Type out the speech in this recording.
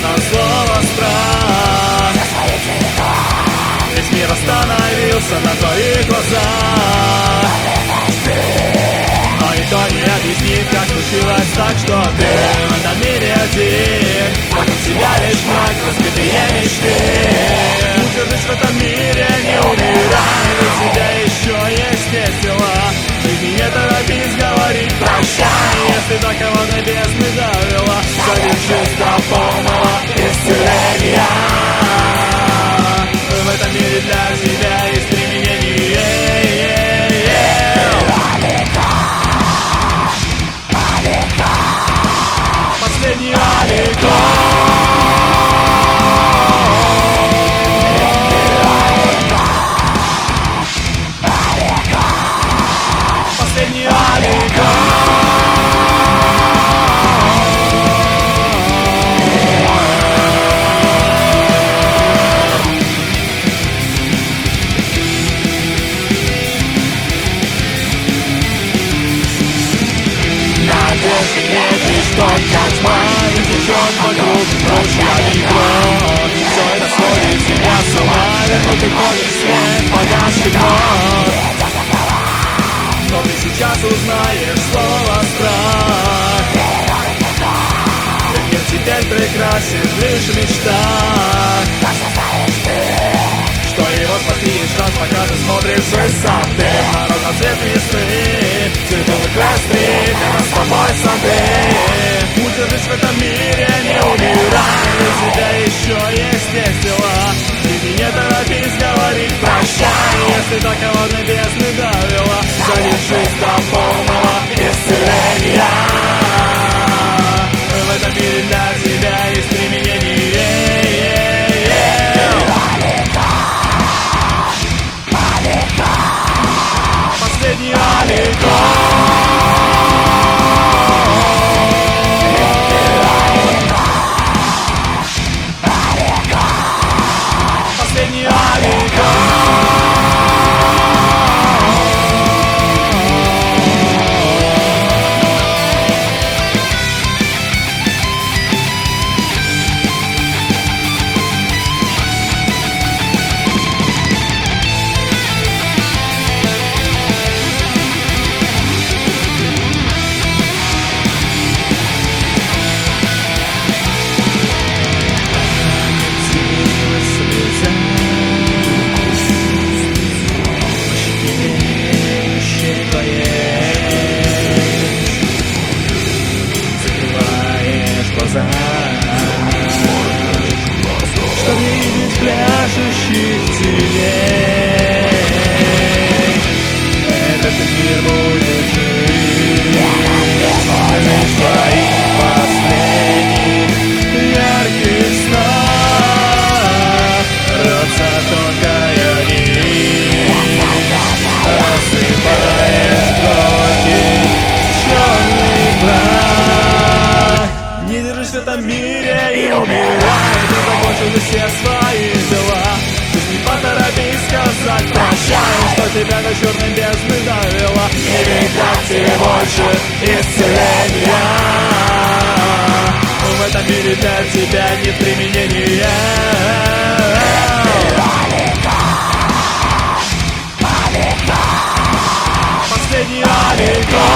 на слово страх. Весь мир остановился на твоих глазах. Но никто не объяснит, как случилось так, что ты в этом мире один. Вокруг себя лишь мрак, разбитые мечты. Удержись в этом мире, не умирай, у тебя еще есть весело. В жизни не торопись говорить прощай, если до кого-то бездны довела. Задержись до полного исцеления. В этом мире для тебя есть применение. Последний Последний только тьма, и течет вокруг ручьями кровь. Все это сводит тебя с ума, вернуть ты хочешь свет, погасший вновь. Но ты сейчас узнаешь слово страх. Ведь мир теперь прекрасен лишь в мечтах. Что его спасти есть шанс, пока ты смотришь с высоты. На разноцвет весны, цветовых кострей, для нас с тобой сады. Удержись в этом мире, не умирай, у тебя еще есть весело. Ты не торопись говорить прощай, если до кого-то бездны довела. Задержись до полного исцеления. В этом мире для тебя есть применение. Последний Чтоб не видеть пляшущих теней, этот мир будет жить лишь твоих последних ярких снах. Рвется тонкая нить, рассыпаешь горький черный прах. Не держись в этом мире и умирай, ты закончил все свои дела. Жизнь, не поторопись сказать прощай, что тебя до черной бездны довела. Не ведь так тебе больше исцеления. В этом мире для тебя нет применения. Последний аллегор.